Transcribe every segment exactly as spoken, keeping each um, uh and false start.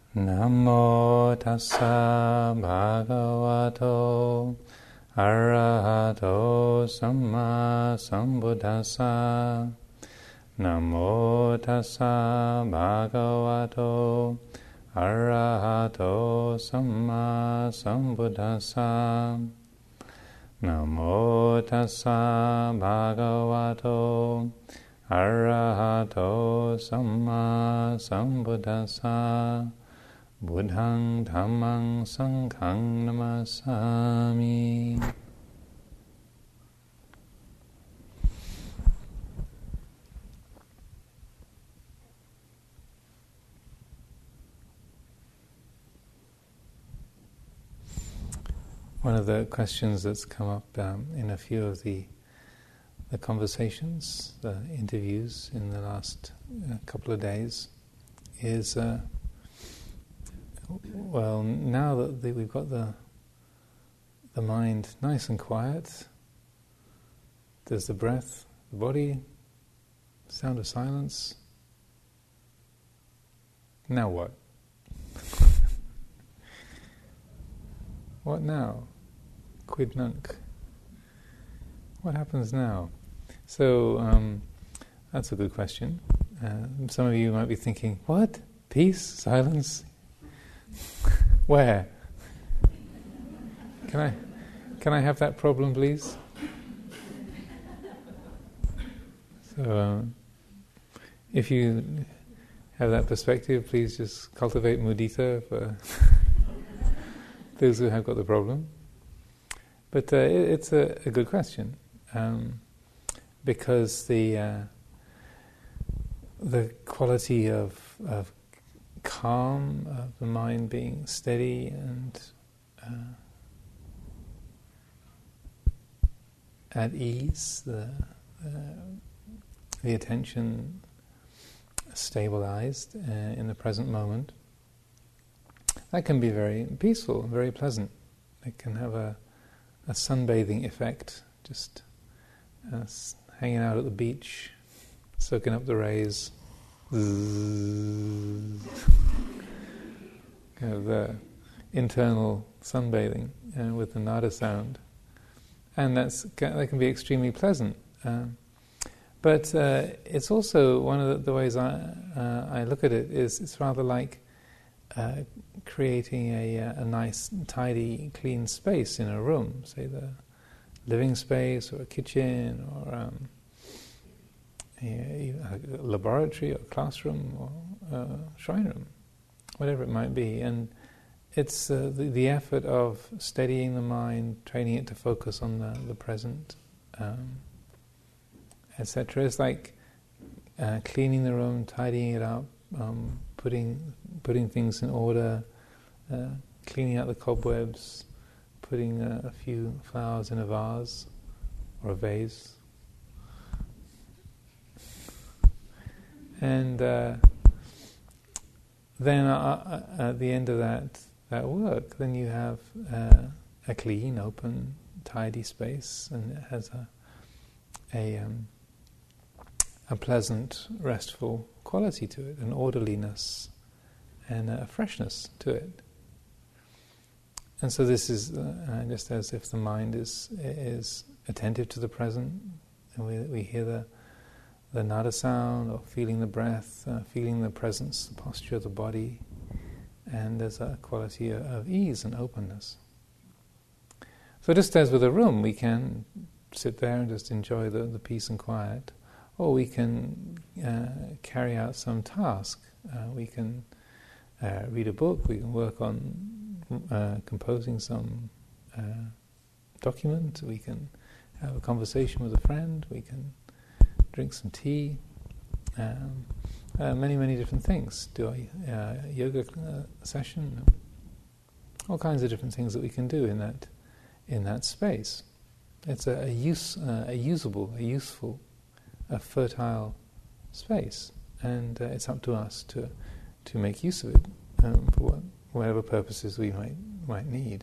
Namo tassa bhagavato arahato samma sambuddhassa. Namo tassa bhagavato arahato samma sambuddhassa. Namo tassa bhagavato arahato samma sambuddhassa. Buddhaṃ Dhammaṃ Saṅghaṃ Namasami. One of the questions that's come up um, in a few of the the conversations, the interviews in the last uh, couple of days is, uh, well, now that the, we've got the the mind nice and quiet, there's the breath, the body, sound of silence. Now what? What now? Quid nunc? What happens now? So, um, that's a good question. Uh, some of you might be thinking, what? Peace? Silence? Where? Can I, can I have that problem, please? So, um, if you have that perspective, please just cultivate mudita for those who have got the problem. But uh, it, it's a, a good question, um, because the uh, the quality of, of calm, of the mind being steady and uh, at ease, the uh, the attention stabilized uh, in the present moment, that can be very peaceful, very pleasant. It can have a, a sunbathing effect, just uh, hanging out at the beach, soaking up the rays. Kind of the internal sunbathing uh, with the nada sound. And that's that can be extremely pleasant. Um, but uh, it's also one of the, the ways I, uh, I look at it is it's rather like Uh, creating a, uh, a nice, tidy, clean space in a room, say the living space or a kitchen or um, a, a laboratory or classroom or a shrine room, whatever it might be. And it's uh, the, the effort of steadying the mind, training it to focus on the, the present, um, et cetera. It's like uh, cleaning the room, tidying it up, um, putting putting things in order, uh, cleaning out the cobwebs, putting uh, a few flowers in a vase or a vase. And uh, then uh, at the end of that, that work, then you have uh, a clean, open, tidy space, and it has a a, um, a pleasant, restful quality to it, an orderliness and a freshness to it. And so this is uh, just as if the mind is is attentive to the present, and we we hear the the nada sound, or feeling the breath, uh, feeling the presence, the posture of the body, and there's a quality of, of ease and openness. So just as with a room, we can sit there and just enjoy the, the peace and quiet, or we can uh, carry out some task. Uh, we can uh, read a book, we can work on uh, composing some uh, document, we can have a conversation with a friend, we can drink some tea, um, uh, many, many different things. Do a uh, yoga uh, session, all kinds of different things that we can do in that in that space. It's a, a use, uh, a usable, a useful, a fertile space, and uh, it's up to us to to make use of it um, for what, whatever purposes we might might need.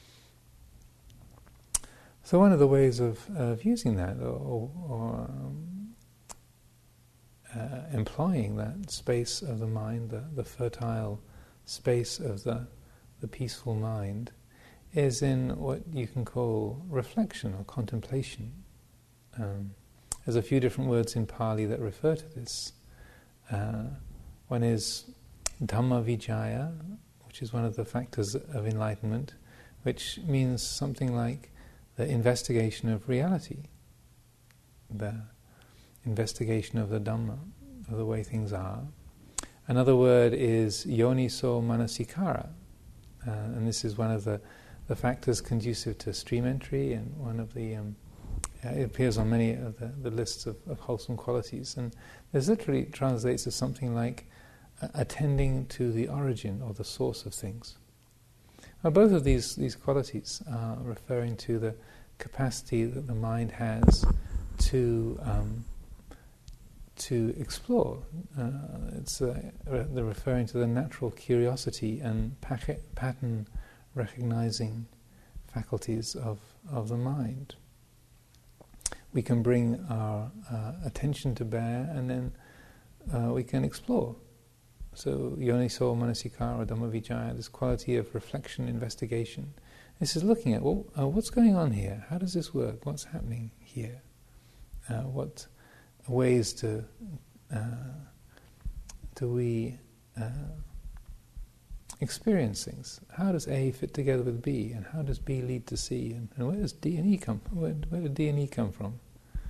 So one of the ways of, of using that, or, or um, uh, employing that space of the mind, the, the fertile space of the, the peaceful mind is in what you can call reflection or contemplation. Um, there's a few different words in Pali that refer to this. Uh, one is Dhamma Vijaya, which is one of the factors of enlightenment, which means something like the investigation of reality, the investigation of the Dhamma, of the way things are. Another word is Yoniso Manasikara, uh, and this is one of the, the factors conducive to stream entry, and one of the um, uh, it appears on many of the, the lists of, of wholesome qualities, and this literally translates as something like uh, attending to the origin or the source of things. Now, both of these, these qualities are referring to the capacity that the mind has to um, to explore. Uh, it's uh, re- they're referring to the natural curiosity and packet, pattern recognizing faculties of, of the mind. We can bring our uh, attention to bear, and then uh, we can explore. So Yoniso Manasikara, Dhamma Vijaya, this quality of reflection, investigation. This is looking at, well, uh, what's going on here? How does this work? What's happening here? Uh, what ways do, uh, do we uh, experience things? How does A fit together with B? And how does B lead to C? And, and where does D and E come from? Where, where do D and E come from?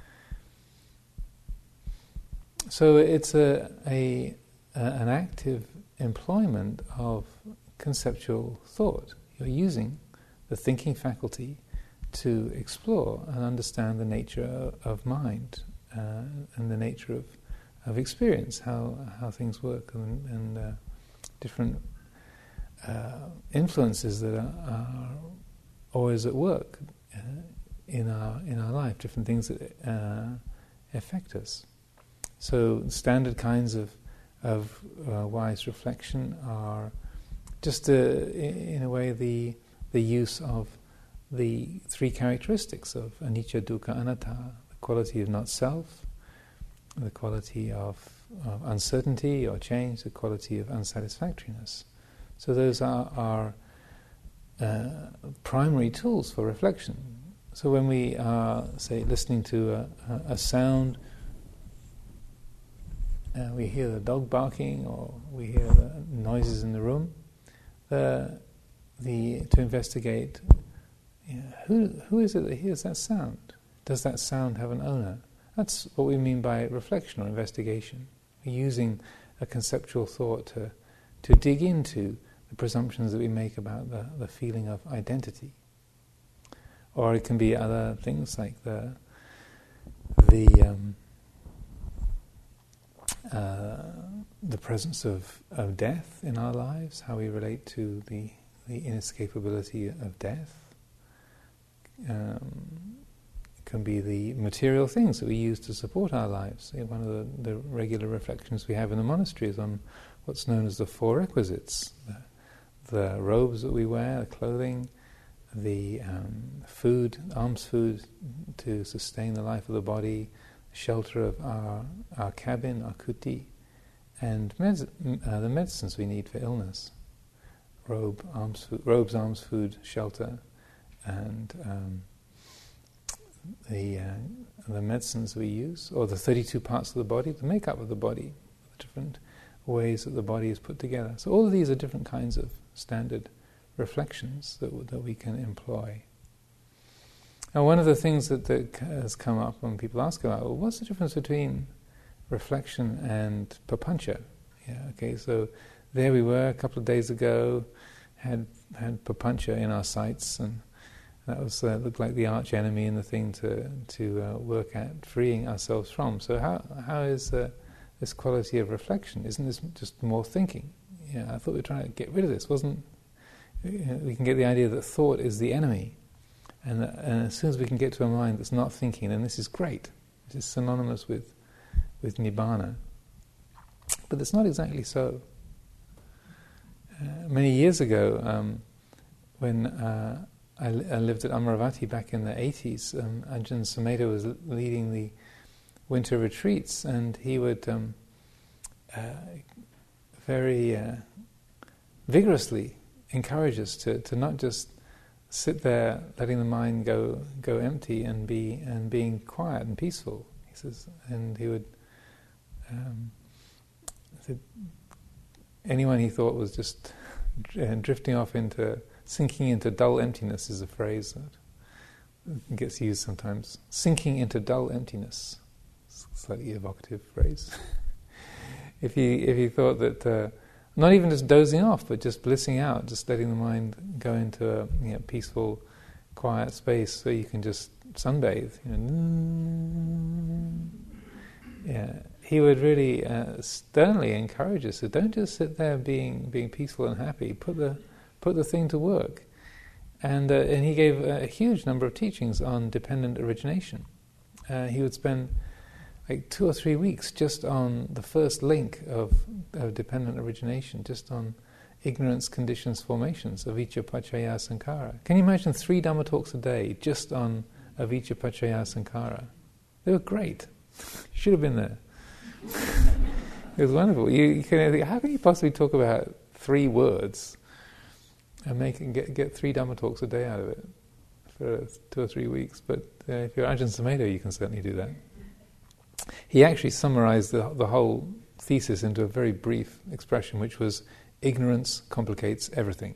So it's a, a, a an active employment of conceptual thought. You're using the thinking faculty to explore and understand the nature of mind uh, and the nature of, of experience, how how things work, and, and uh, different uh, influences that are, are always at work uh, in our in our life, different things that uh, affect us. So standard kinds of of uh, wise reflection are just uh, in a way the the use of the three characteristics of anicca, dukkha, anatta, the quality of not self, the quality of, of uncertainty or change, the quality of unsatisfactoriness. So those are our uh, primary tools for reflection. So when we are, say, listening to a, a, a sound, uh, we hear the dog barking or we hear the noises in the room, the, the to investigate, yeah, who who is it that hears that sound? Does that sound have an owner? That's what we mean by reflection or investigation. We're using a conceptual thought to to dig into the presumptions that we make about the, the feeling of identity. Or it can be other things like the the um, uh, the presence of, of death in our lives, how we relate to the, the inescapability of death. Um, it can be the material things that we use to support our lives. One of the, the regular reflections we have in the monastery is on what's known as the four requisites: the, the robes that we wear, the clothing, the um, food, alms food to sustain the life of the body, shelter of our our cabin, our kuti, and med- uh, the medicines we need for illness: robe, alms food, robes, alms food, shelter, and um, the uh, the medicines we use, or the thirty-two parts of the body, the makeup of the body, the different ways that the body is put together. So all of these are different kinds of standard reflections that w- that we can employ. Now, one of the things that, that has come up when people ask about, well, what's the difference between reflection and papancha? Yeah, okay, so there we were a couple of days ago, had had papancha in our sights, and that was uh, looked like the arch enemy and the thing to to uh, work at freeing ourselves from. So how how is uh, this quality of reflection? Isn't this just more thinking? Yeah, I thought we were trying to get rid of this. Wasn't you know, we can get the idea that thought is the enemy, and, that, and as soon as we can get to a mind that's not thinking, then this is great. This is synonymous with with nibbana. But it's not exactly so. Uh, many years ago, um, when uh, I, li- I lived at Amaravati back in the eighties, um, Ajahn Sumedho was l- leading the winter retreats, and he would um, uh, very uh, vigorously encourage us to, to not just sit there letting the mind go go empty and be and being quiet and peaceful. He says, and he would um, said anyone he thought was just drifting off into sinking into dull emptiness is a phrase that gets used sometimes. Sinking into dull emptiness, slightly evocative phrase. if he if he thought that. Uh, Not even just dozing off, but just blissing out, just letting the mind go into a you know, peaceful, quiet space so you can just sunbathe. You know. Yeah, he would really uh, sternly encourage us to don't just sit there being being peaceful and happy. Put the put the thing to work, and uh, and he gave a huge number of teachings on dependent origination. Uh, he would spend like two or three weeks just on the first link of, of dependent origination, just on ignorance, conditions, formations, avijja paccaya sankhara. Can you imagine three Dhamma talks a day just on avijja paccaya sankhara? They were great. You should have been there. It was wonderful. You, you can think, how can you possibly talk about three words and make it, get get three Dhamma talks a day out of it for two or three weeks? But uh, if you're Ajahn Sumedho, you can certainly do that. He actually summarized the, the whole thesis into a very brief expression, which was, ignorance complicates everything.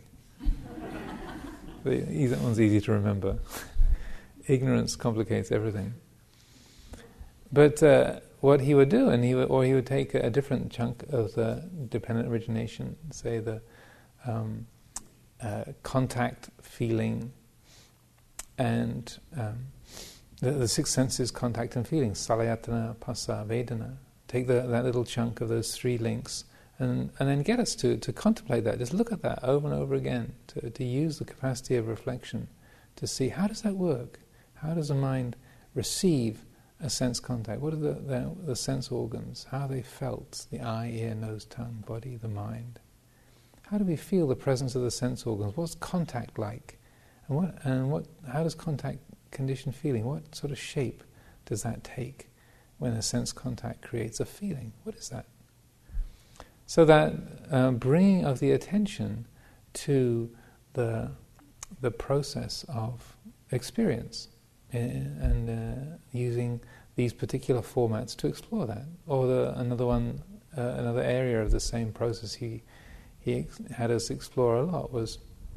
That one's easy to remember. Ignorance complicates everything. But uh, what he would do, and he would, or he would take a different chunk of the dependent origination, say the um, uh, contact, feeling, and um, The, the six senses, contact and feeling, salayatana, phassa, vedana. Take the, that little chunk of those three links and, and then get us to, to contemplate that. Just look at that over and over again, to, to use the capacity of reflection to see how does that work? How does the mind receive a sense contact? What are the, the, the sense organs? How are they felt? The eye, ear, nose, tongue, body, the mind. How do we feel the presence of the sense organs? What's contact like? And what and what? How does contact conditioned feeling, what sort of shape does that take when a sense contact creates a feeling? What is that? So that uh, bringing of the attention to the the process of experience uh, and uh, using these particular formats to explore that. Or the, another one, uh, another area of the same process he he ex- had us explore a lot was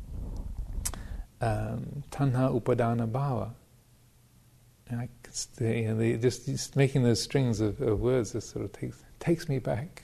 um, tanha upadana bhava. And I, you know, the, just, just making those strings of, of words just sort of takes takes me back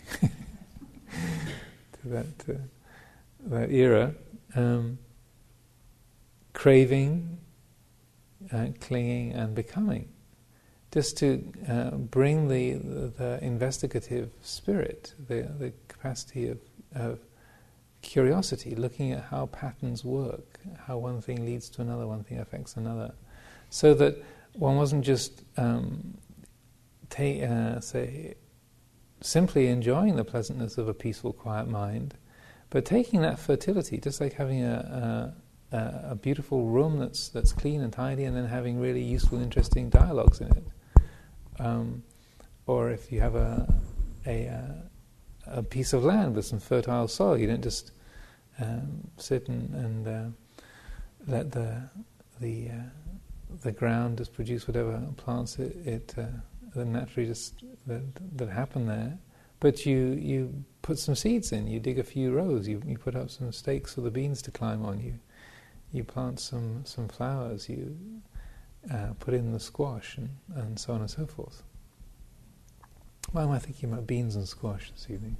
to that uh, that era. Um, craving, uh, clinging, and becoming, just to uh, bring the, the the investigative spirit, the the capacity of, of curiosity, looking at how patterns work, how one thing leads to another, one thing affects another, so that one wasn't just, um, ta- uh, say, simply enjoying the pleasantness of a peaceful, quiet mind, but taking that fertility, just like having a, a, a beautiful room that's that's clean and tidy, and then having really useful, interesting dialogues in it. Um, or if you have a, a a piece of land with some fertile soil, you don't just um, sit and, and uh, let the the uh, the ground just produce whatever plants it, it uh, that naturally just that, that happen there. But you you put some seeds in, you dig a few rows, you you put up some stakes for the beans to climb on, you you plant some, some flowers, you uh, put in the squash, and, and so on and so forth. Why am I thinking about beans and squash this evening?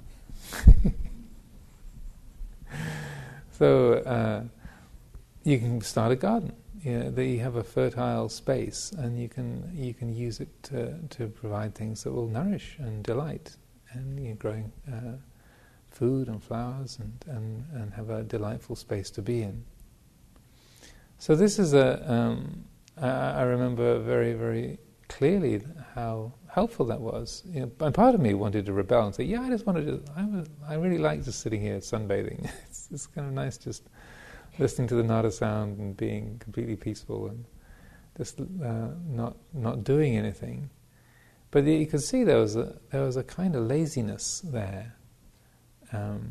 So uh, you can start a garden. You know, that you have a fertile space, and you can you can use it to, to provide things that will nourish and delight, and you know, growing uh, food and flowers, and, and, and have a delightful space to be in. So this is a um, I, I remember very very clearly how helpful that was. You know, and part of me wanted to rebel and say, "Yeah, I just wanted to. I was, I really like just sitting here sunbathing. it's, it's kind of nice just." Listening to the nada sound and being completely peaceful and just uh, not not doing anything, but you could see there was a there was a kind of laziness there, um,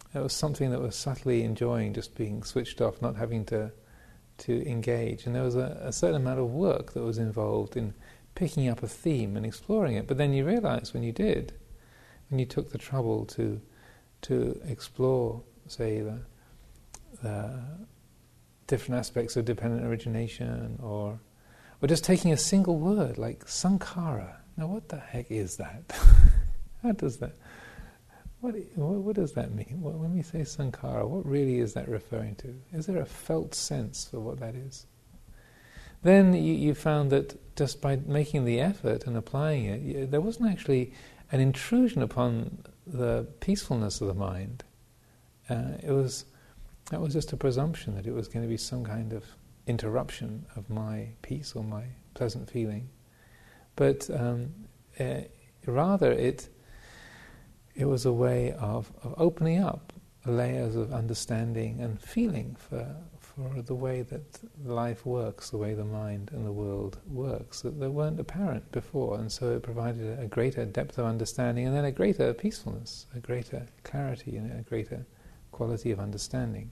It was something that was subtly enjoying just being switched off, not having to to engage. And there was a, a certain amount of work that was involved in picking up a theme and exploring it. But then you realize when you did, when you took the trouble to to explore, say, the, the different aspects of dependent origination, or or just taking a single word like sankhara. Now, what the heck is that? How does that? What, what what does that mean? What, when we say sankhara, what really is that referring to? Is there a felt sense for what that is? Then you, you found that just by making the effort and applying it, you, there wasn't actually an intrusion upon the peacefulness of the mind. Uh, it was that was just a presumption that it was going to be some kind of interruption of my peace or my pleasant feeling. But um, uh, rather it it was a way of, of opening up layers of understanding and feeling for for the way that life works, the way the mind and the world works, that they weren't apparent before, and so it provided a greater depth of understanding and then a greater peacefulness, a greater clarity and a greater quality of understanding.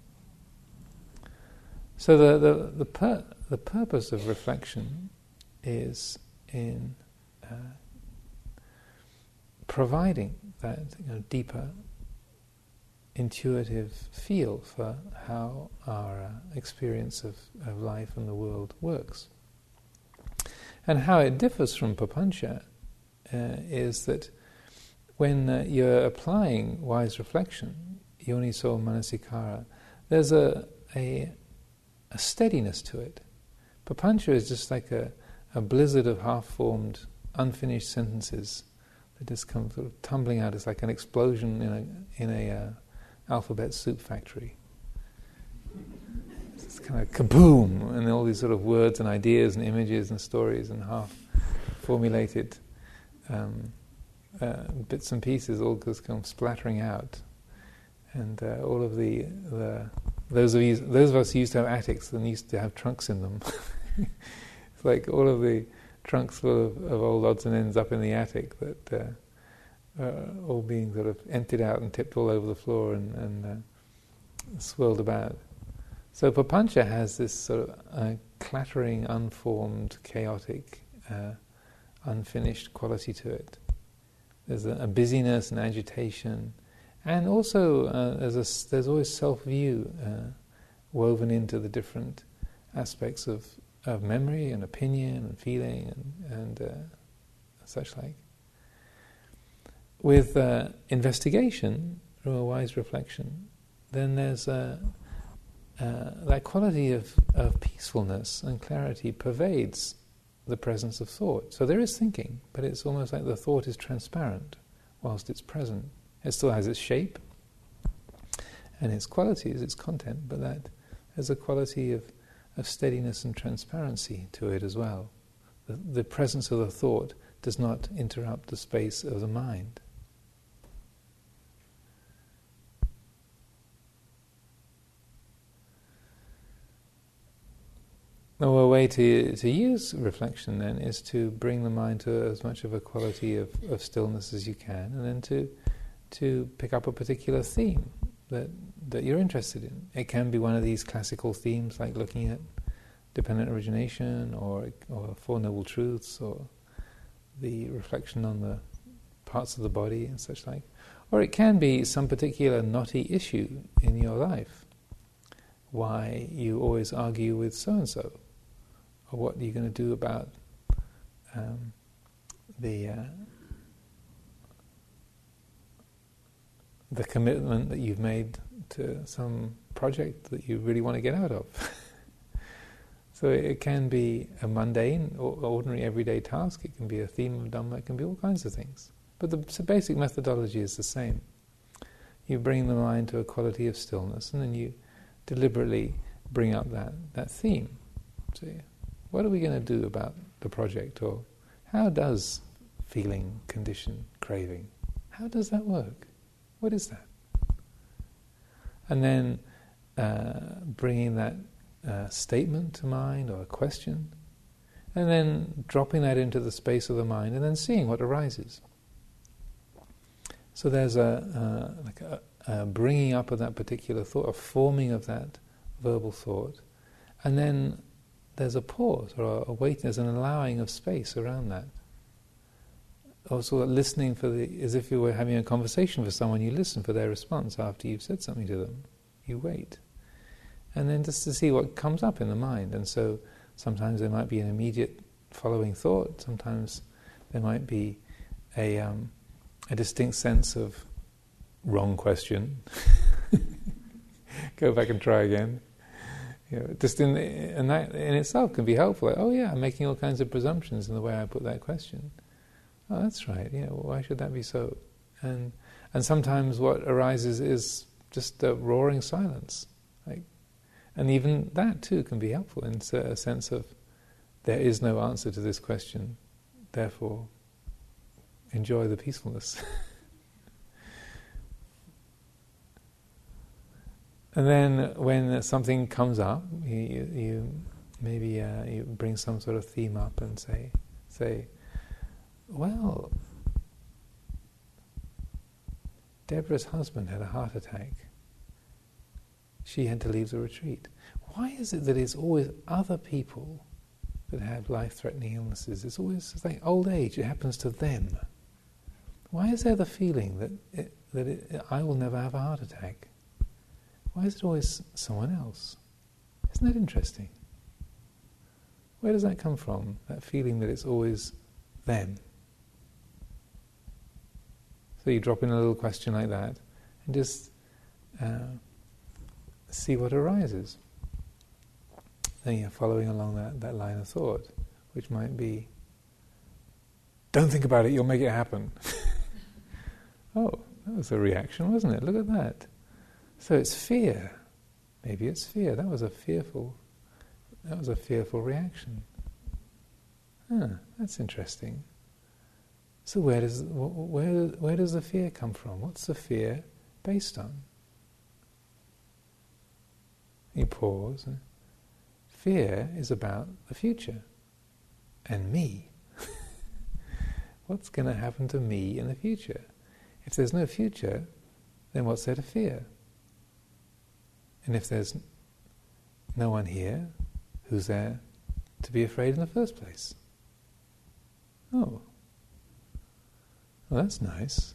So the the the, pur- the purpose of reflection is in uh, providing that, you know, deeper intuitive feel for how our uh, experience of, of life and the world works. And how it differs from papancha uh, is that when uh, you're applying wise reflection, yoniso manasikara, there's a, a a steadiness to it. Papancha is just like a, a blizzard of half-formed, unfinished sentences that just come sort of tumbling out. It's like an explosion in a in a uh, alphabet soup factory. It's kind of kaboom, and all these sort of words and ideas and images and stories and half-formulated um, uh, bits and pieces all just come splattering out, and uh, all of the the those of you, those of us who used to have attics and used to have trunks in them. It's like all of the trunks full of, of old odds and ends up in the attic that uh, uh, all being sort of emptied out and tipped all over the floor and, and uh, swirled about. So papancha has this sort of uh, clattering, unformed, chaotic, uh, unfinished quality to it. There's a, a busyness and agitation, and also uh, there's, a, there's always self-view uh, woven into the different aspects of, of memory and opinion and feeling and, and uh, such like. With uh, investigation, or a wise reflection, then there's a, uh, that quality of, of peacefulness and clarity pervades the presence of thought. So there is thinking, but it's almost like the thought is transparent whilst it's present. It still has its shape and its qualities, its content, but that there's a quality of, of steadiness and transparency to it as well. The, the presence of the thought does not interrupt the space of the mind. Now, a way to, to use reflection then is to bring the mind to as much of a quality of, of stillness as you can, and then to to pick up a particular theme that that you're interested in. It can be one of these classical themes, like looking at dependent origination, or or Four Noble Truths, or the reflection on the parts of the body and such like. Or it can be some particular knotty issue in your life. Why you always argue with so-and-so, or what are you going to do about um, the uh, the commitment that you've made to some project that you really want to get out of. So it can be a mundane or ordinary everyday task, it can be a theme of Dhamma, it can be all kinds of things. But the basic methodology is the same. You bring the mind to a quality of stillness, and then you deliberately bring up that, that theme. So what are we going to do about the project? Or how does feeling, condition, craving, how does that work? What is that? And then uh, bringing that uh, statement to mind, or a question, and then dropping that into the space of the mind, and then seeing what arises. So there's a uh, like a, uh, bringing up of that particular thought, a forming of that verbal thought, and then there's a pause or a, a wait, there's an allowing of space around that. Also listening for the, as if you were having a conversation with someone, you listen for their response after you've said something to them. You wait. And then just to see what comes up in the mind. And so sometimes there might be an immediate following thought, sometimes there might be a, um, a distinct sense of wrong question. Go back and try again. You know, just in, and that in itself can be helpful. Like, oh yeah, I'm making all kinds of presumptions in the way I put that question. Oh, that's right. Yeah, well, why should that be so? And and sometimes what arises is just a roaring silence. Like, and even that too can be helpful in a sense of there is no answer to this question. Therefore, enjoy the peacefulness. And then when something comes up, you, you, you maybe uh, you bring some sort of theme up and say, say, well, Deborah's husband had a heart attack. She had to leave the retreat. Why is it that it's always other people that have life-threatening illnesses? It's always it's like old age. It happens to them. Why is there the feeling that it, that it, I will never have a heart attack? Why is it always someone else? Isn't that interesting? Where does that come from? That feeling that it's always them. So you drop in a little question like that and just uh, see what arises. Then you're following along that, that line of thought, which might be, don't think about it, you'll make it happen. Oh, that was a reaction, wasn't it? Look at that. So it's fear. Maybe it's fear. That was a fearful, that was a fearful reaction. Huh, that's interesting. So where does where where does the fear come from? What's the fear based on? You pause. Fear is about the future and me. What's going to happen to me in the future? If there's no future, then what's there to fear? And if there's no one here, who's there to be afraid in the first place? Oh. Well, that's nice.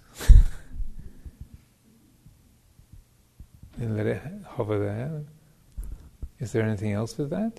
And let it hover there. Is there anything else with that?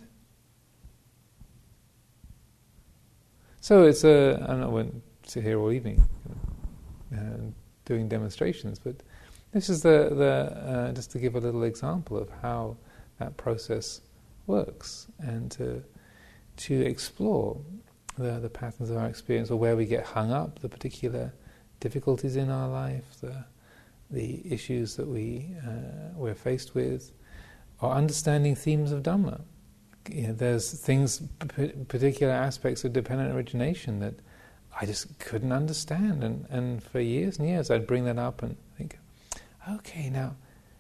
So it's a, I won't sit here all evening uh, doing demonstrations, but this is the, the uh, just to give a little example of how that process works, and to to explore the, the patterns of our experience, or where we get hung up, the particular difficulties in our life, the the issues that we uh, we're faced with, or understanding themes of Dhamma. You know, there's things, p- particular aspects of dependent origination that I just couldn't understand, and, and for years and years I'd bring that up and think, okay, now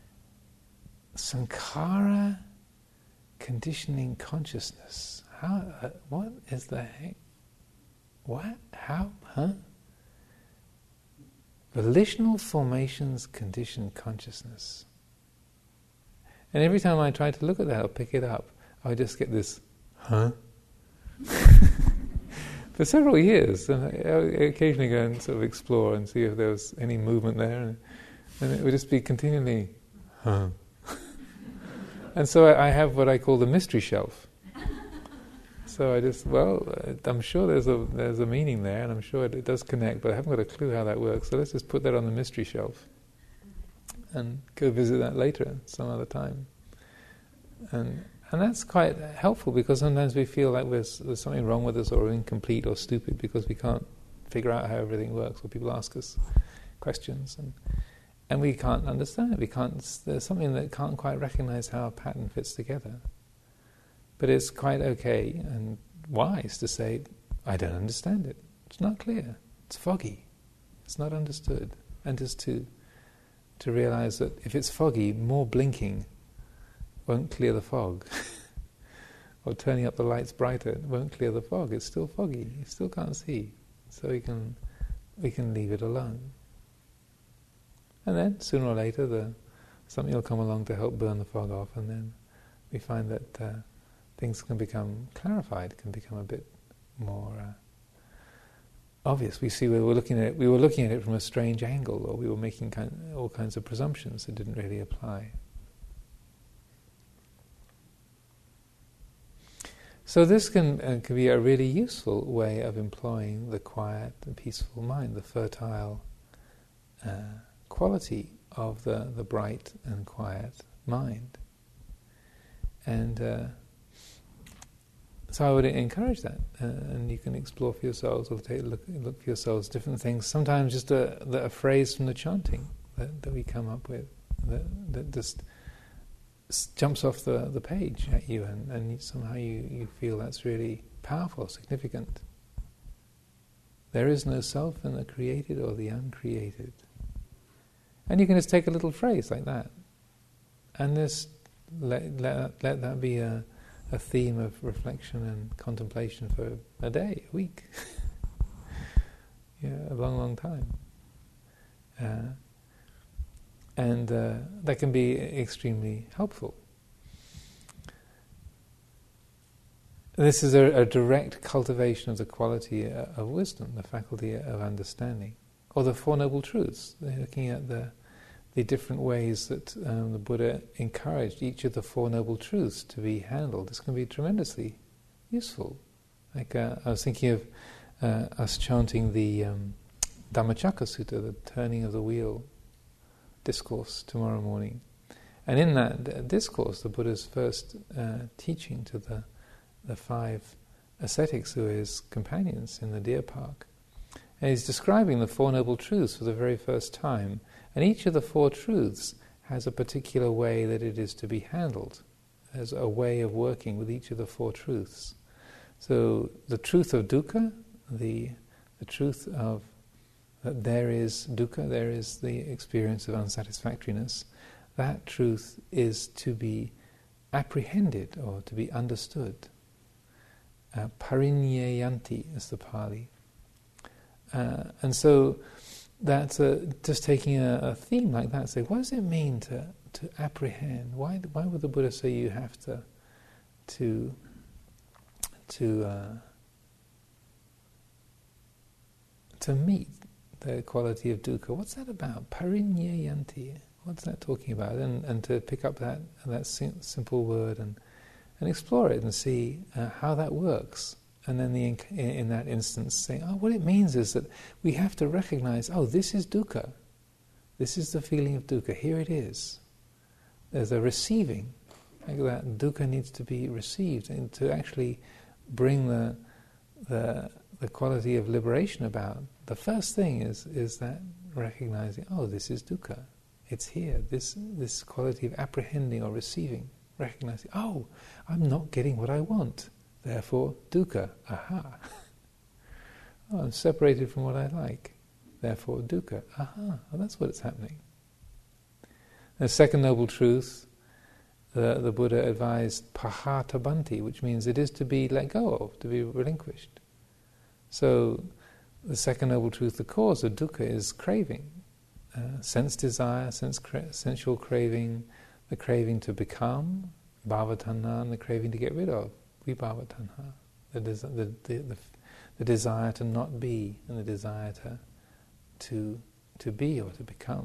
sankhara, conditioning consciousness. How? Uh, what is the heck? What? How? Huh? Volitional formations condition consciousness. And every time I tried to look at that or pick it up, I would just get this, huh? For several years. And I would occasionally go and sort of explore and see if there was any movement there. And, and it would just be continually, huh? And so I, I have what I call the mystery shelf. So I just, well, I'm sure there's a there's a meaning there, and I'm sure it, it does connect, but I haven't got a clue how that works. So let's just put that on the mystery shelf and go visit that later, some other time. And and that's quite helpful, because sometimes we feel like there's, there's something wrong with us, or incomplete or stupid, because we can't figure out how everything works, or people ask us questions, and and we can't understand it. We can't. There's something that can't quite recognize how a pattern fits together. But it's quite okay and wise to say, I don't understand it. It's not clear. It's foggy. It's not understood. And just to to realize that if it's foggy, more blinking won't clear the fog. Or turning up the lights brighter won't clear the fog. It's still foggy. You still can't see. So we can we can leave it alone. And then, sooner or later, the something will come along to help burn the fog off, and then we find that uh, things can become clarified, can become a bit more uh, obvious. We see we were looking at it, we were looking at it from a strange angle, or we were making kind, all kinds of presumptions that didn't really apply. So this can, uh, can be a really useful way of employing the quiet and peaceful mind, the fertile uh, quality of the, the bright and quiet mind. And uh, so I would encourage that, uh, and you can explore for yourselves, or take a look, look for yourselves different things. Sometimes just a, a phrase from the chanting that, that we come up with that, that just jumps off the, the page at you, and, and somehow you, you feel that's really powerful, significant. There is no self in the created or the uncreated. And you can just take a little phrase like that, and just let, let, let that be a, a theme of reflection and contemplation for a day, a week, yeah, a long, long time. Uh, And uh, that can be extremely helpful. This is a, a direct cultivation of the quality of wisdom, the faculty of understanding, or the Four Noble Truths. They're looking at the the different ways that um, the Buddha encouraged each of the Four Noble Truths to be handled. This can be tremendously useful. Like uh, I was thinking of uh, us chanting the um, Dhammacakka Sutta, the turning of the wheel discourse tomorrow morning, and in that d- discourse, the Buddha's first uh, teaching to the the five ascetics who are his companions in the deer park, and he's describing the Four Noble Truths for the very first time. And each of the four truths has a particular way that it is to be handled. There's a way of working with each of the four truths. So the truth of dukkha, the the truth of that there is dukkha, there is the experience of unsatisfactoriness, that truth is to be apprehended or to be understood. Uh, parinyayanti is the Pali. Uh, and so that's uh, just taking a, a theme like that, say, what does it mean to, to apprehend? Why why would the Buddha say you have to to to uh, to meet the quality of dukkha? What's that about? Parinyayanti. What's that talking about? And and to pick up that that sim- simple word and and explore it and see uh, how that works. And then the in, in that instance saying, oh, what it means is that we have to recognize, oh, this is dukkha. This is the feeling of dukkha. Here it is. There's a receiving. Like that dukkha needs to be received, and to actually bring the the the quality of liberation about. The first thing is is that recognizing, oh, this is dukkha. It's here. This this quality of apprehending or receiving, recognizing, oh, I'm not getting what I want. Therefore, dukkha, aha. Oh, I'm separated from what I like. Therefore, dukkha, aha. Well, that's what is happening. The second noble truth, the, the Buddha advised pahātabbanti, which means it is to be let go of, to be relinquished. So, the second noble truth, the cause of dukkha, is craving. Uh, sense desire, sense cra- sensual craving, the craving to become, bhavatanha, and the craving to get rid of. Vibhavatanha, the, des- the, the, the, the desire to not be, and the desire to, to to be or to become.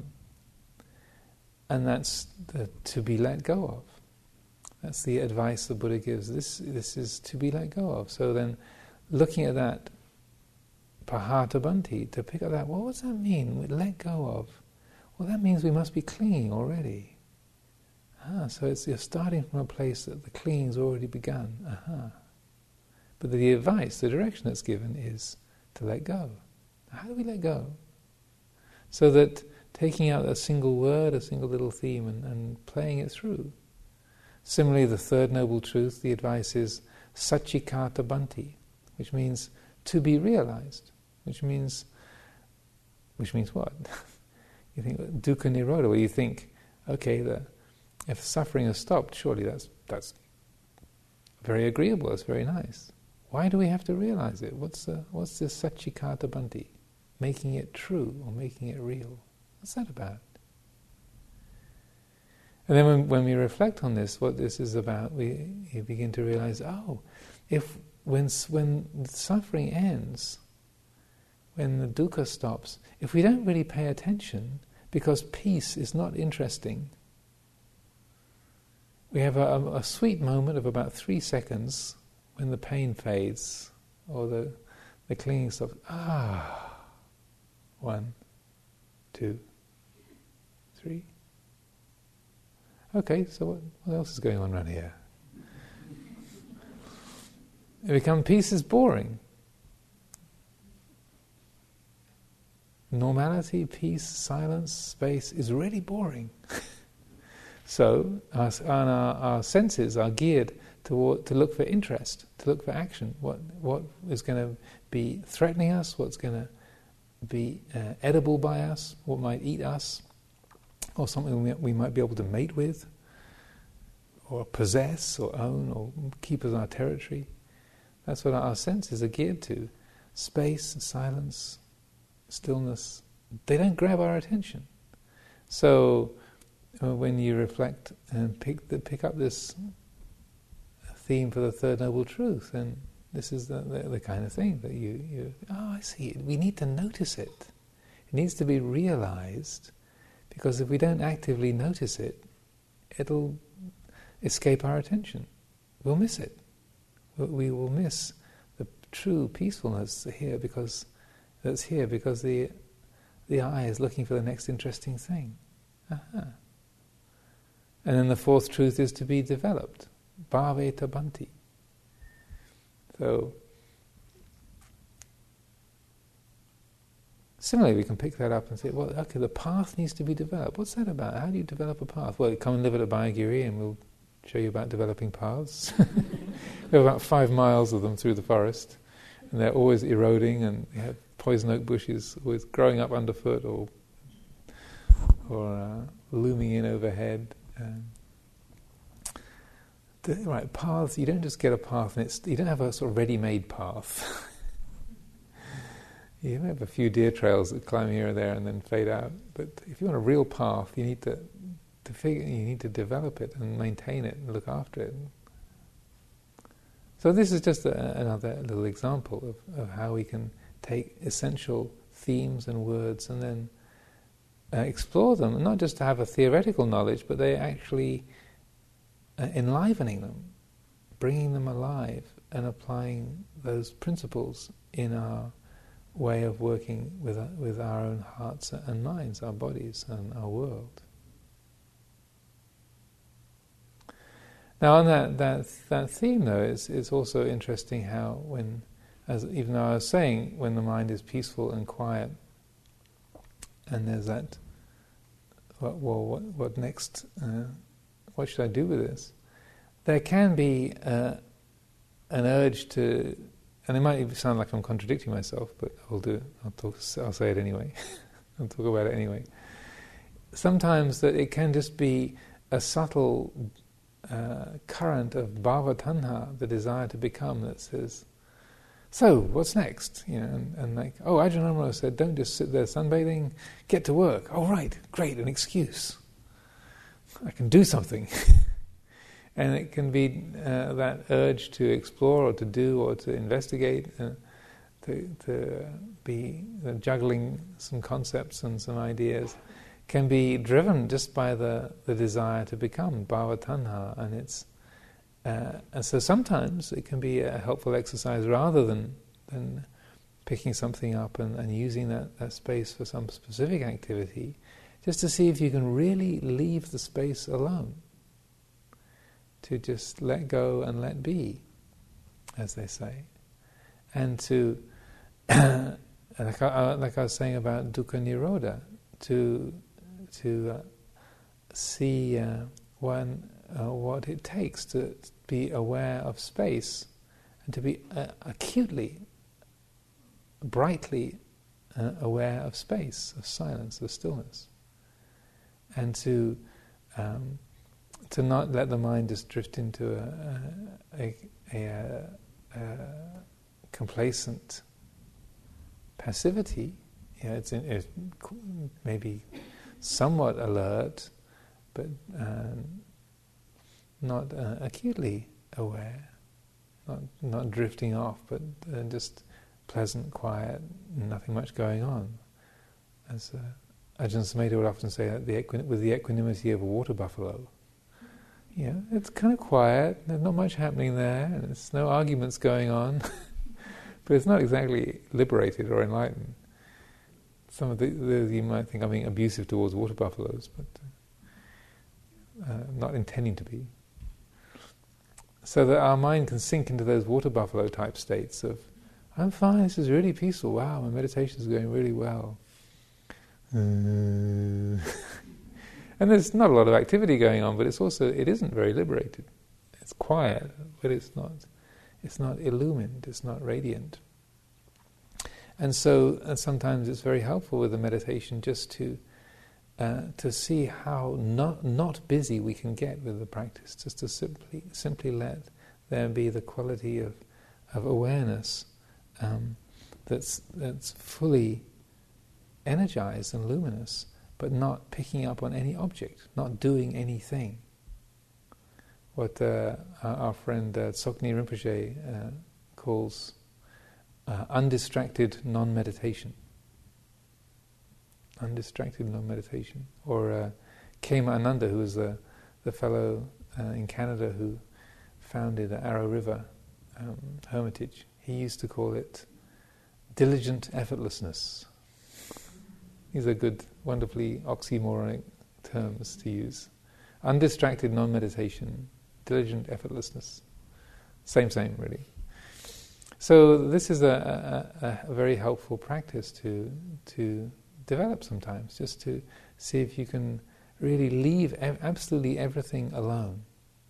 And that's the, to be let go of. That's the advice the Buddha gives. This this is to be let go of. So then, looking at that pahātabbanti, to pick up that, well, what does that mean? We let go of. Well, that means we must be clinging already. Ah, so it's, you're starting from a place that the clinging's already begun. Aha. But the advice, the direction that's given is to let go. How do we let go? So that taking out a single word, a single little theme, and, and playing it through. Similarly, the third noble truth, the advice is saccikātabbanti, which means to be realized, which means, which means what? You think dukkha nirodha, where you think, okay, the if suffering has stopped, surely that's that's very agreeable, that's very nice. Why do we have to realize it? What's the, what's this saccikātabbanti? Making it true or making it real? What's that about? And then when, when we reflect on this, what this is about, we you begin to realize, oh, if when when suffering ends, when the dukkha stops, if we don't really pay attention, because peace is not interesting, we have a, a sweet moment of about three seconds when the pain fades or the the clinging stops. Ah, one, two, three. Okay, so what, what else is going on around here? It becomes, peace is boring. Normality, peace, silence, space is really boring. So our, and our, our senses are geared to, to look for interest, to look for action. What what is going to be threatening us, what's going to be uh, edible by us, what might eat us, or something we, we might be able to mate with, or possess, or own, or keep as our territory. That's what our senses are geared to. Space, silence, stillness, they don't grab our attention. So uh, when you reflect and pick the, pick up this theme for the Third Noble Truth, then this is the, the, the kind of thing that you, you, oh, I see it. We need to notice it. It needs to be realized, because if we don't actively notice it, it'll escape our attention. We'll miss it. We will miss the true peacefulness here because that's here because the the eye is looking for the next interesting thing. Aha. And then the fourth truth is to be developed. Bhaveta bhanti. So similarly, we can pick that up and say, well, okay, the path needs to be developed. What's that about? How do you develop a path? Well, come and live at Abhayagiri and we'll show you about developing paths. We have about five miles of them through the forest, and they're always eroding, and we have poison oak bushes always growing up underfoot or or uh, looming in overhead. Um, the, right, paths, you don't just get a path, and it's you don't have a sort of ready-made path. You have a few deer trails that climb here and there and then fade out, but if you want a real path, you need to to figure, you need to develop it and maintain it and look after it. So this is just a, another little example of, of how we can take essential themes and words and then uh, explore them, not just to have a theoretical knowledge, but they actually uh, enlivening them, bringing them alive and applying those principles in our way of working with our, with our own hearts and minds, our bodies and our world. Now, on that, that that theme, though, it's, it's also interesting how when, as even though I was saying, when the mind is peaceful and quiet, and there's that, well, well what, what next? Uh, what should I do with this? There can be uh, an urge to, and it might sound like I'm contradicting myself, but I'll do it. I'll talk. I'll say it anyway. I'll talk about it anyway. Sometimes that it can just be a subtle Uh, current of bhava tanha, the desire to become, that says, so what's next? You know, and, and like, oh, Ajahn Amaro said, don't just sit there sunbathing, get to work. Oh, right, great, an excuse. I can do something. And it can be uh, that urge to explore or to do or to investigate, uh, to, to be uh, juggling some concepts and some ideas, can be driven just by the, the desire to become, bhava tanha, and it's uh, and so sometimes it can be a helpful exercise rather than than picking something up and, and using that, that space for some specific activity, just to see if you can really leave the space alone, to just let go and let be, as they say, and to like I, like I was saying about dukkha nirodha, to to uh, see uh, one, uh, what it takes to be aware of space and to be uh, acutely, brightly uh, aware of space, of silence, of stillness, and to um, to not let the mind just drift into a, a, a, a, a complacent passivity. You know, it's, in, it's maybe somewhat alert, but um, not uh, acutely aware, not not drifting off, but uh, just pleasant, quiet, nothing much going on. As uh, Ajahn Sumedho would often say, that the equi- with the equanimity of a water buffalo. Yeah, it's kind of quiet, there's not much happening there, and there's no arguments going on, but it's not exactly liberated or enlightened. Some of the, the you might think I'm being abusive towards water buffaloes, but uh, uh, not intending to be. So that our mind can sink into those water buffalo type states of, I'm fine, this is really peaceful, wow, my meditation is going really well. Uh, and there's not a lot of activity going on, but it's also, it isn't very liberated. It's quiet, but it's not, it's not illumined, it's not radiant. And so and sometimes it's very helpful with the meditation just to uh, to see how not not busy we can get with the practice, just to simply simply let there be the quality of of awareness um, that's that's fully energized and luminous, but not picking up on any object, not doing anything. What uh, our, our friend uh, Tsoknyi Rinpoche uh, calls Uh, undistracted non-meditation. Undistracted non-meditation. Or uh, Kema Ananda, who was the, the fellow uh, in Canada who founded the Arrow River um, Hermitage, he used to call it diligent effortlessness. These are good, wonderfully oxymoronic terms to use. Undistracted non-meditation, diligent effortlessness. Same, same, really. So this is a, a, a very helpful practice to to develop sometimes, just to see if you can really leave e- absolutely everything alone,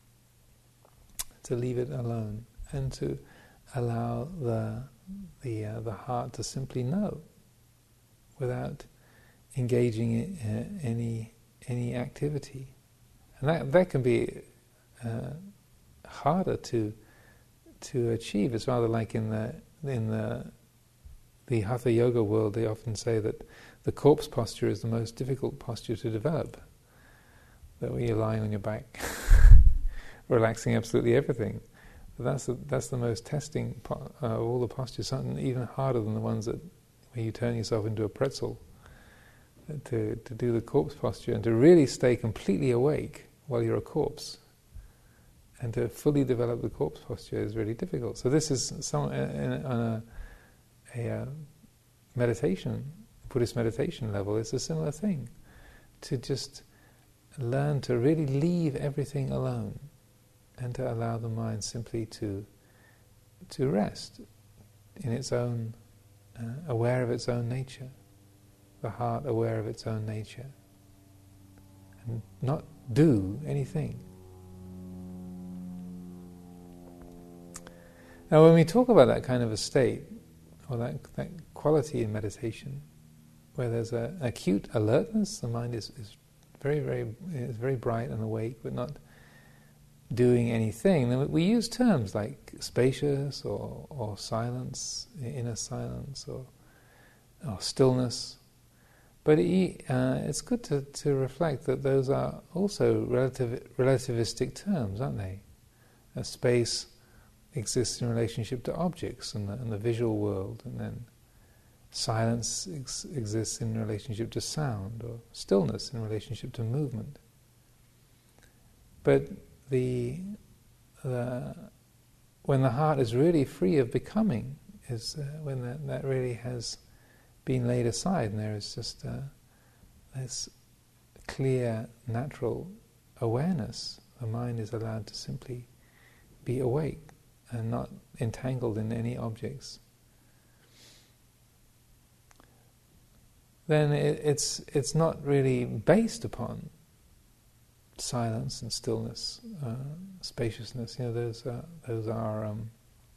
to leave it alone, and to allow the the uh, the heart to simply know, without engaging in uh, any any activity, and that that can be uh, harder to. to achieve. It's rather like in the in the the Hatha Yoga world, they often say that the corpse posture is the most difficult posture to develop. That where you're lying on your back, relaxing absolutely everything. But that's the, that's the most testing po- uh, of all the postures, something even harder than the ones that where you turn yourself into a pretzel. To to do the corpse posture and to really stay completely awake while you're a corpse. And to fully develop the corpse posture is really difficult. So this is some uh, on a, a uh, meditation, Buddhist meditation level. It's a similar thing, to just learn to really leave everything alone, and to allow the mind simply to to rest in its own, uh, aware of its own nature, the heart aware of its own nature, and not do anything. Now, when we talk about that kind of a state, or that, that quality in meditation, where there's an acute alertness, the mind is, is very, very, is very bright and awake, but not doing anything, then we use terms like spacious, or, or silence, inner silence, or, or stillness. But it, uh, it's good to, to reflect that those are also relative, relativistic terms, aren't they? A space exists in relationship to objects and the, and the visual world, and then silence ex- exists in relationship to sound, or stillness in relationship to movement. But the, the when the heart is really free of becoming, is uh, when that, that really has been laid aside, and there is just uh, this clear, natural awareness. The mind is allowed to simply be awake and not entangled in any objects. Then it, it's it's not really based upon silence and stillness, uh, spaciousness. You know, those uh, those are um,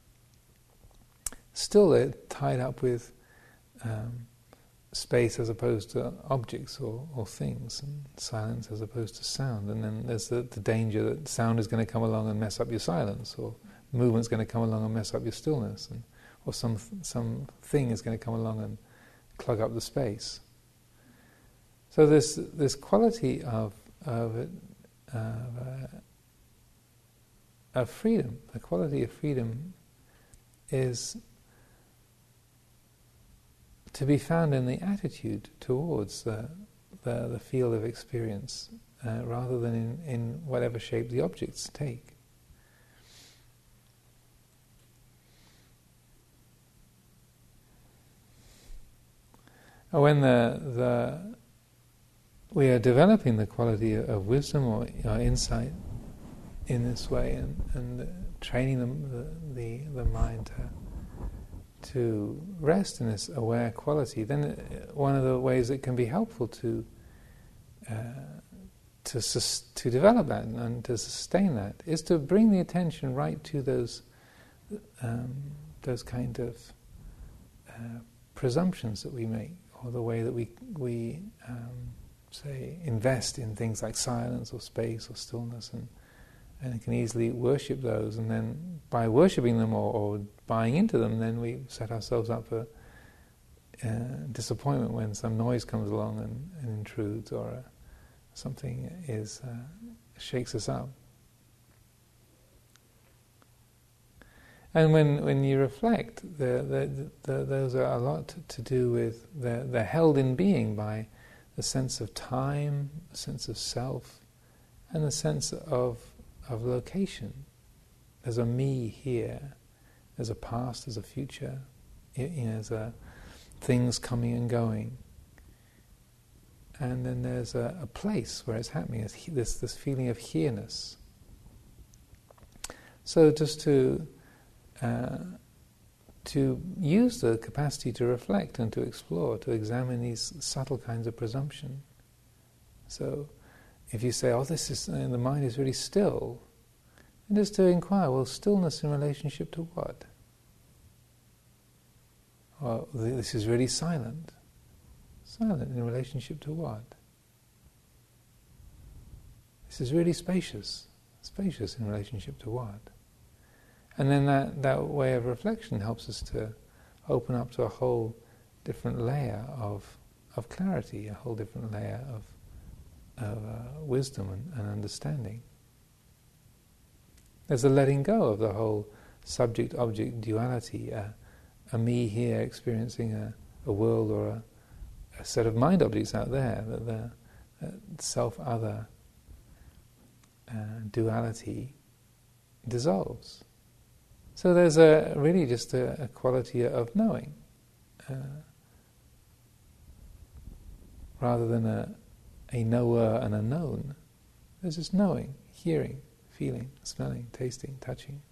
still uh, tied up with um, space as opposed to objects or, or things, and silence as opposed to sound. And then there's the, the danger that sound is going to come along and mess up your silence, or movement's going to come along and mess up your stillness, and or some some thing is going to come along and clog up the space. So this this quality of of, of, uh, of freedom. The quality of freedom is to be found in the attitude towards the, the, the field of experience, uh, rather than in, in whatever shape the objects take. When the, the we are developing the quality of wisdom or, or insight in this way, and, and uh, training the, the the mind to to rest in this aware quality, then it, one of the ways it can be helpful to uh, to sus- to develop that and, and to sustain that is to bring the attention right to those um, those kind of uh, presumptions that we make, or the way that we we um, say invest in things like silence or space or stillness, and and it can easily worship those, and then by worshipping them or, or buying into them, then we set ourselves up for uh, disappointment when some noise comes along and, and intrudes, or uh, something is uh, shakes us up. And when, when you reflect, the, the, the, those are a lot to, to do with, they're, they're held in being by the sense of time, the sense of self, and the sense of of location. There's a me here, there's a past, there's a future, you know, there's a things coming and going, and then there's a, a place where it's happening. There's this this feeling of here-ness. So just to uh, to use the capacity to reflect and to explore, to examine these subtle kinds of presumption. So if you say, oh, this is, uh, the mind is really still, and just to inquire, well, stillness in relationship to what? Well, this is really silent. Silent in relationship to what? This is really spacious. Spacious in relationship to what? And then that, that way of reflection helps us to open up to a whole different layer of, of clarity, a whole different layer of of uh, wisdom and, and understanding. There's a letting go of the whole subject-object duality, uh, a me here experiencing a, a world, or a, a set of mind objects out there, that the uh, self-other uh, duality dissolves. So there's a really just a, a quality of knowing, uh, rather than a a knower and a known. There's just knowing, hearing, feeling, smelling, tasting, touching.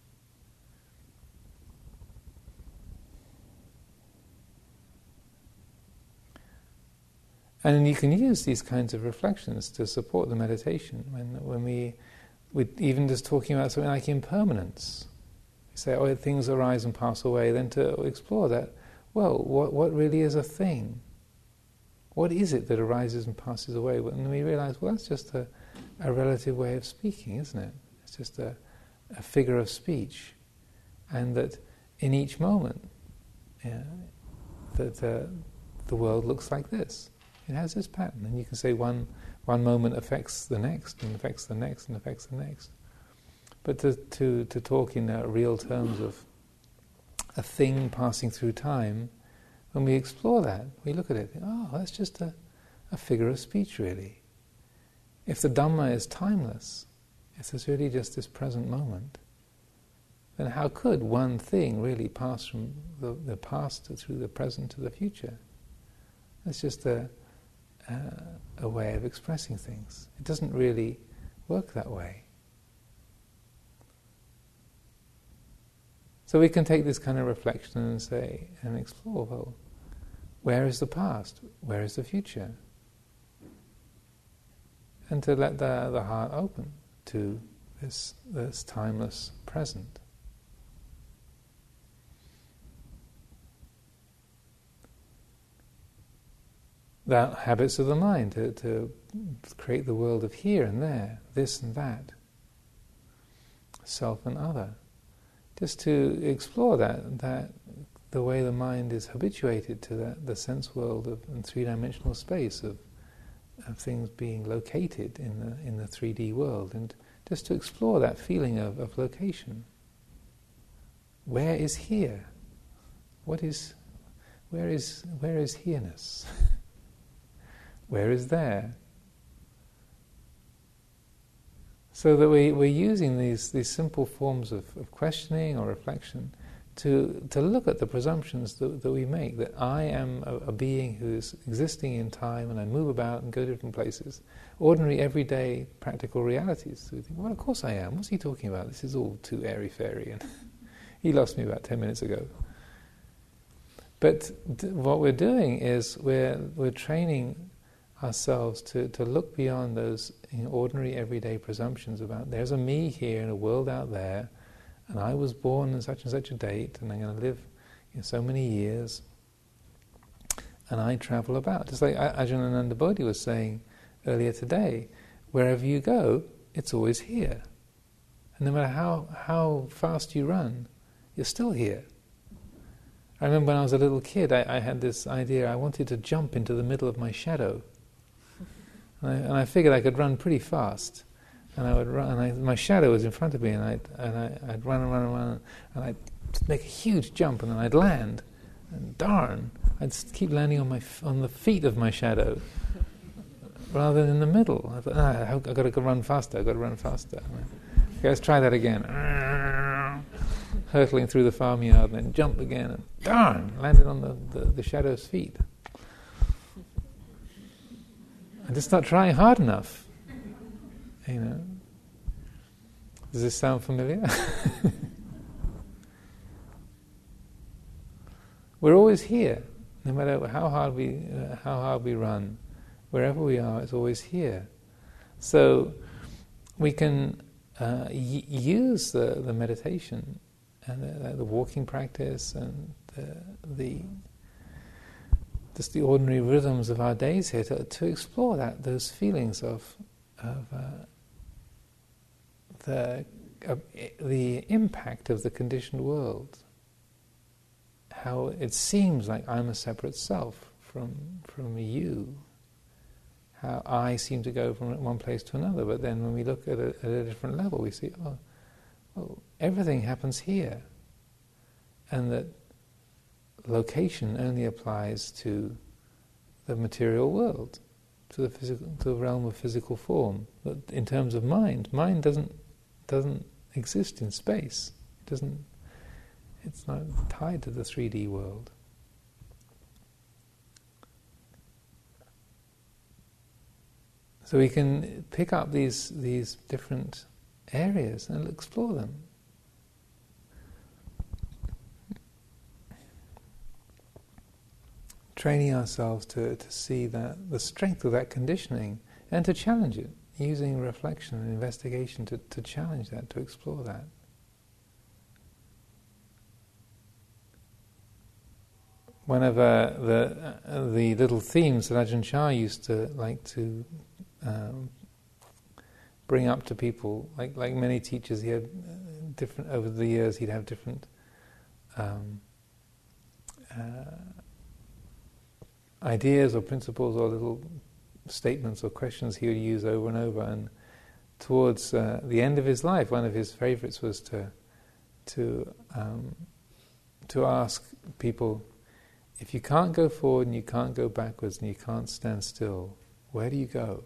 And you can use these kinds of reflections to support the meditation. When when we, we even just talking about something like impermanence, we say, oh, things arise and pass away, then to explore that, well, what what really is a thing? What is it that arises and passes away? And we realize, well, that's just a, a relative way of speaking, isn't it? It's just a, a figure of speech. And that in each moment, yeah, that uh, the world looks like this. It has this pattern. And you can say one one moment affects the next, and affects the next, and affects the next. But to, to, to talk in uh, real terms of a thing passing through time, when we explore that, we look at it, think, oh, that's just a, a figure of speech, really. If the Dhamma is timeless, if there's really just this present moment, then how could one thing really pass from the, the past to, through the present to the future? It's just a, a, a way of expressing things. It doesn't really work that way. So we can take this kind of reflection and say, and explore, well, where is the past? Where is the future? And to let the, the heart open to this, this timeless present. The habits of the mind to, to create the world of here and there, this and that, self and other. Just to explore that, that the way the mind is habituated to that, the sense world of and three-dimensional space of of things being located in the in the three D world, and just to explore that feeling of, of location. Where is here? What is where is where is here-ness? Where is there? So that we, we're using these, these simple forms of, of questioning or reflection to to look at the presumptions that, that we make, that I am a, a being who is existing in time and I move about and go to different places. Ordinary, everyday, practical realities. So we think, well, of course I am. What's he talking about? This is all too airy-fairy. And he lost me about ten minutes ago. But d- what we're doing is we're we're training ourselves to, to look beyond those, you know, ordinary everyday presumptions about there's a me here in a world out there, and I was born on such and such a date, and I'm going to live, you know, so many years, and I travel about. Just like Ajahn Bodhi was saying earlier today, wherever you go, it's always here. And no matter how, how fast you run, you're still here. I remember when I was a little kid, I, I had this idea, I wanted to jump into the middle of my shadow. And I, and I figured I could run pretty fast, and I would run. And I, my shadow was in front of me, and I'd and I, I'd run and run and run, and I'd make a huge jump, and then I'd land. And darn, I'd keep landing on my on the feet of my shadow, rather than in the middle. I thought, ah, I've got to run faster. I've got to run faster. Okay, let's try that again. Hurtling through the farmyard, and then jump again, and darn, landed on the, the, the shadow's feet. I'm just not trying hard enough. You know. Does this sound familiar? We're always here, no matter how hard we uh, how hard we run. Wherever we are, it's always here. So we can uh, y- use the, the meditation and the, the walking practice and the, the just the ordinary rhythms of our days here to, to explore that those feelings of of uh, the uh, the impact of the conditioned world. How it seems like I'm a separate self from from you. How I seem to go from one place to another, but then when we look at a, at a different level, we see, oh, oh, everything happens here, and that location only applies to the material world, to the physical, to the realm of physical form. But in terms of mind, mind doesn't doesn't exist in space. It doesn't. It's not tied to the three D world. So we can pick up these these different areas and explore them. Training ourselves to, to see that the strength of that conditioning and to challenge it, using reflection and investigation to, to challenge that, to explore that. One of uh, the uh, the little themes that Ajahn Chah used to like to um, bring up to people, like like many teachers, he had different over the years. He'd have different um, uh, ideas or principles or little statements or questions he would use over and over. And towards uh, the end of his life, one of his favourites was to to um, to ask people, if you can't go forward and you can't go backwards and you can't stand still, where do you go?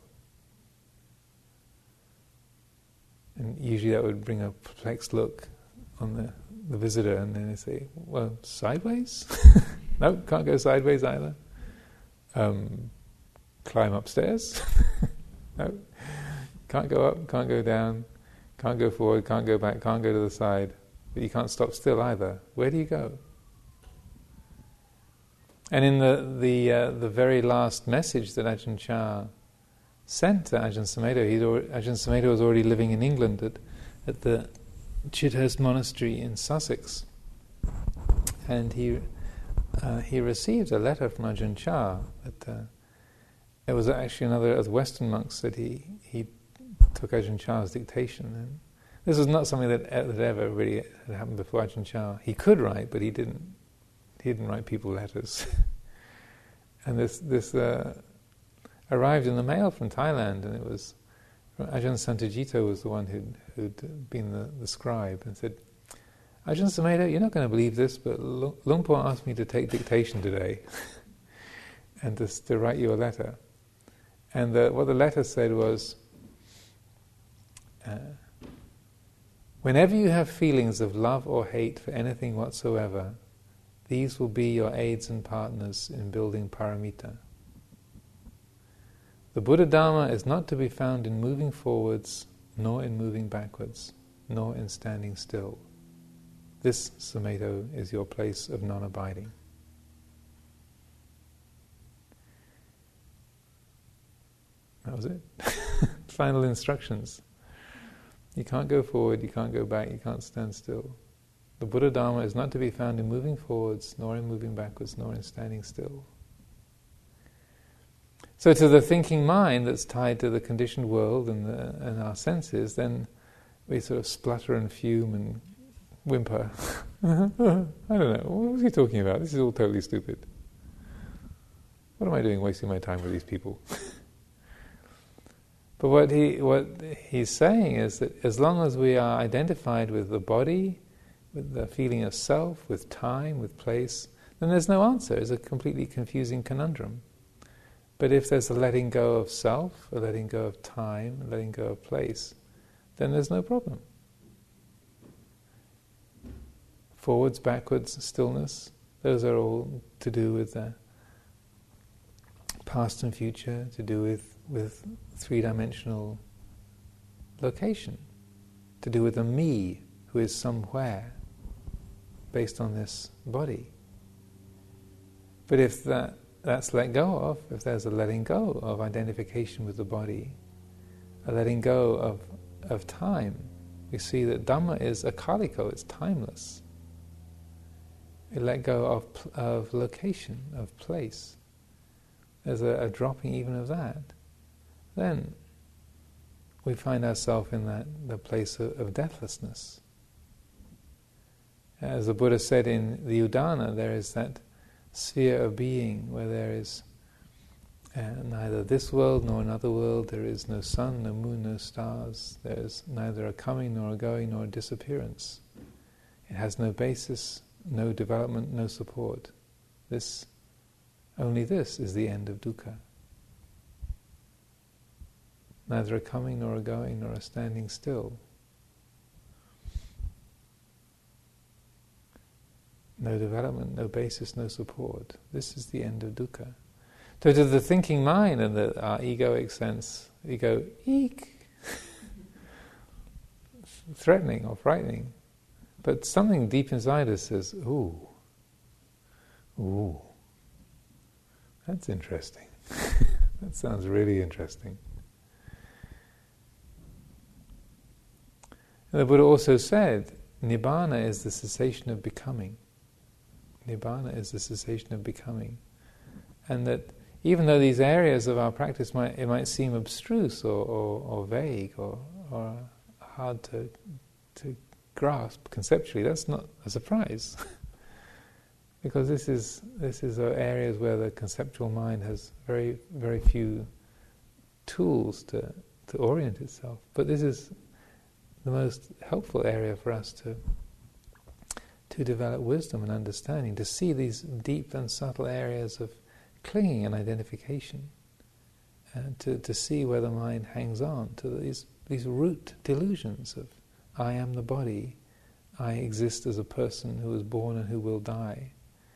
And usually that would bring a perplexed look on the, the visitor, and then they say, well, sideways? No, can't go sideways either. Um, climb upstairs? No, can't go up, can't go down, can't go forward, can't go back, can't go to the side, but you can't stop still either. Where do you go? And in the the uh, the very last message that Ajahn Chah sent to Ajahn Sumedho, he'd already, Ajahn Sumedho was already living in England at, at the Chithurst Monastery in Sussex, and he uh, he received a letter from Ajahn Chah. That uh, it was actually another of the Western monks that he he took Ajahn Chah's dictation, and this was not something that that ever really had happened before Ajahn Chah. He could write, but he didn't. He didn't write people letters. And this this uh, arrived in the mail from Thailand, and it was Ajahn Santajito was the one who'd, who'd been the, the scribe, and said, Ajahn Sumedho, you're not going to believe this, but Luang Por asked me to take dictation today and to, to write you a letter. And the, what the letter said was, uh, whenever you have feelings of love or hate for anything whatsoever, these will be your aids and partners in building paramita. The Buddha Dharma is not to be found in moving forwards, nor in moving backwards, nor in standing still. This, Sumedho, is your place of non-abiding. That was it. Final instructions. You can't go forward, you can't go back, you can't stand still. The Buddha Dharma is not to be found in moving forwards, nor in moving backwards, nor in standing still. So to the thinking mind that's tied to the conditioned world and, the, and our senses, then we sort of splutter and fume and whimper. I don't know, what was he talking about? This is all totally stupid. What am I doing wasting my time with these people? But what he what he's saying is that as long as we are identified with the body, with the feeling of self, with time, with place, then there's no answer. It's a completely confusing conundrum. But if there's a letting go of self, a letting go of time, a letting go of place, then there's no problem. Forwards, backwards, stillness, those are all to do with the past and future, to do with, with three-dimensional location, to do with a me who is somewhere based on this body. But if that that's let go of, if there's a letting go of identification with the body, a letting go of, of time, we see that Dhamma is akaliko, it's timeless. We let go of, of location, of place. There's a, a dropping even of that. Then we find ourselves in that the place of, of deathlessness. As the Buddha said in the Udana, there is that sphere of being where there is uh, neither this world nor another world, there is no sun, no moon, no stars, there is neither a coming nor a going nor a disappearance. It has no basis, no development, no support. This, only this is the end of dukkha. Neither a coming nor a going nor a standing still. No development, no basis, no support. This is the end of dukkha. So to the thinking mind and the, our egoic sense, we go, eek, threatening or frightening. But something deep inside us says, ooh, ooh, that's interesting. That sounds really interesting. And the Buddha also said, Nibbana is the cessation of becoming. Nibbana is the cessation of becoming. And that even though these areas of our practice might it might seem abstruse or, or, or vague or, or hard to to grasp conceptually, that's not a surprise. Because this is this is areas where the conceptual mind has very very few tools to, to orient itself. But this is the most helpful area for us to to develop wisdom and understanding, to see these deep and subtle areas of clinging and identification, and to, to see where the mind hangs on to these these root delusions of I am the body, I exist as a person who is born and who will die,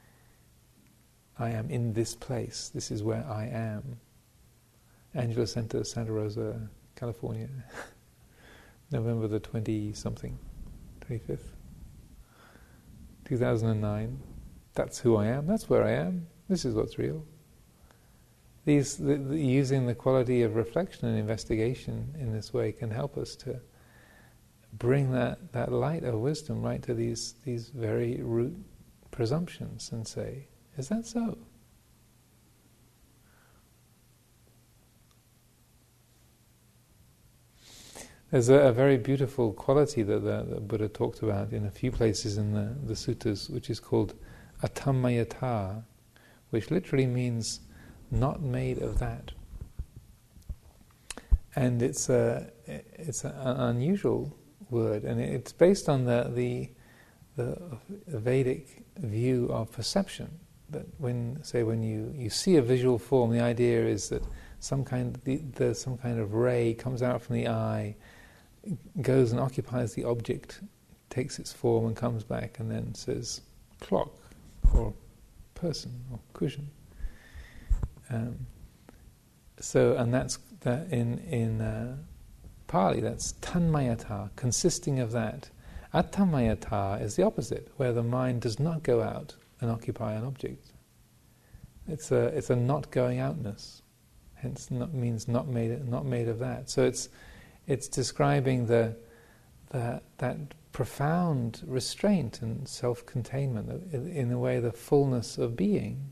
I am in this place, this is where I am. Angela Center, Santa Rosa, California, November the twenty-something, twenty-fifth. two thousand nine, that's who I am, that's where I am, this is what's real. These, the, the, using the quality of reflection and investigation in this way can help us to bring that, that light of wisdom right to these, these very root presumptions and say, is that so? There's a, a very beautiful quality that the, the Buddha talked about in a few places in the, the suttas, which is called atammayata, which literally means not made of that. and it's a it's an unusual word, and it's based on the the the Vedic view of perception. That when say when you, you see a visual form, the idea is that some kind the, the some kind of ray comes out from the eye, goes and occupies the object, takes its form and comes back, and then says clock or person or cushion. Um, so, and that's that in in uh, Pali. That's tanmayata, consisting of that. Atanmayata is the opposite, where the mind does not go out and occupy an object. It's a it's a not going outness. Hence, not means not made not made of that. So it's it's describing the the that profound restraint and self-containment, in a way, the fullness of being.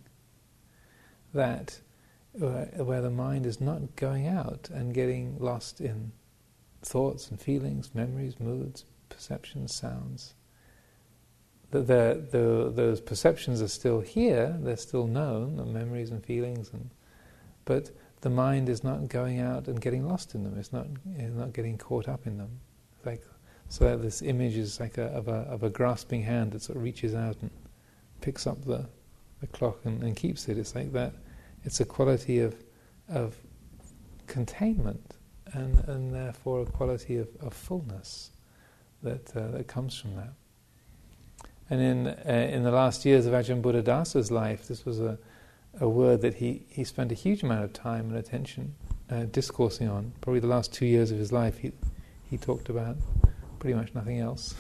That where the mind is not going out and getting lost in thoughts and feelings, memories, moods, perceptions, sounds. The, the, the, those perceptions are still here, they're still known, the memories and feelings, and but the mind is not going out and getting lost in them. It's not it's not getting caught up in them. It's like so that this image is like a, of a of a grasping hand that sort of reaches out and picks up the the clock and, and keeps it. It's like that. It's a quality of of containment and and therefore a quality of, of fullness that uh, that comes from that. And in uh, in the last years of Ajahn Buddhadasa's life, this was a, a word that he, he spent a huge amount of time and attention uh, discoursing on. Probably the last two years of his life, he he talked about pretty much nothing else.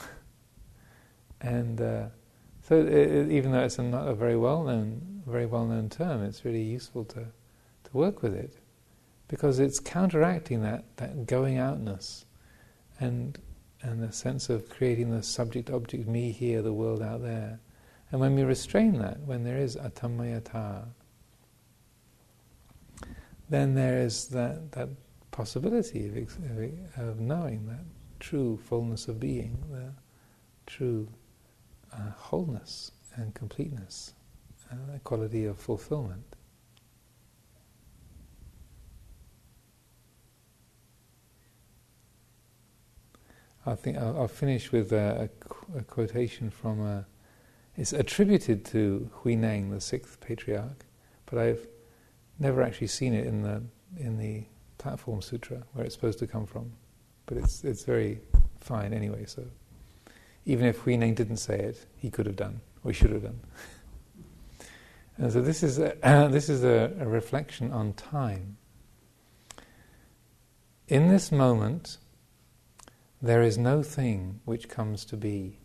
and uh, so, it, it, even though it's a, not a very well known, very well known term, it's really useful to to work with it, because it's counteracting that that going outness, and. and the sense of creating the subject-object, me here, the world out there. And when we restrain that, when there is atanmayata, then there is that, that possibility of, ex- of knowing that true fullness of being, the true uh, wholeness and completeness, uh, the quality of fulfillment. I think I'll, I'll finish with a, a, a quotation from a. It's attributed to Huineng, the sixth patriarch, but I've never actually seen it in the in the Platform Sutra where it's supposed to come from. But it's it's very fine anyway. So even if Huineng didn't say it, he could have done, or he should have done. And so this is a, uh, this is a, a reflection on time. In this moment, there is no thing which comes to be.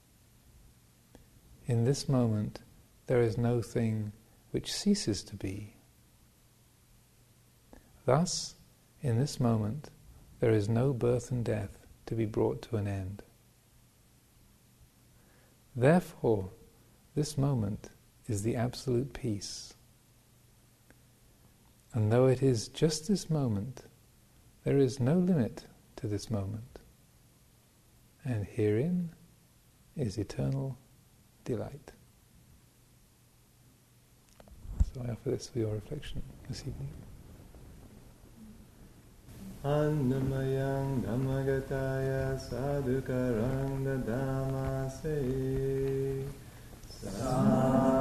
In this moment, there is no thing which ceases to be. Thus, in this moment, there is no birth and death to be brought to an end. Therefore, this moment is the absolute peace. And though it is just this moment, there is no limit to this moment. And herein is eternal delight. So I offer this for your reflection this evening. Annamayang Dhammagataya Sadhukarang Dadamase Sa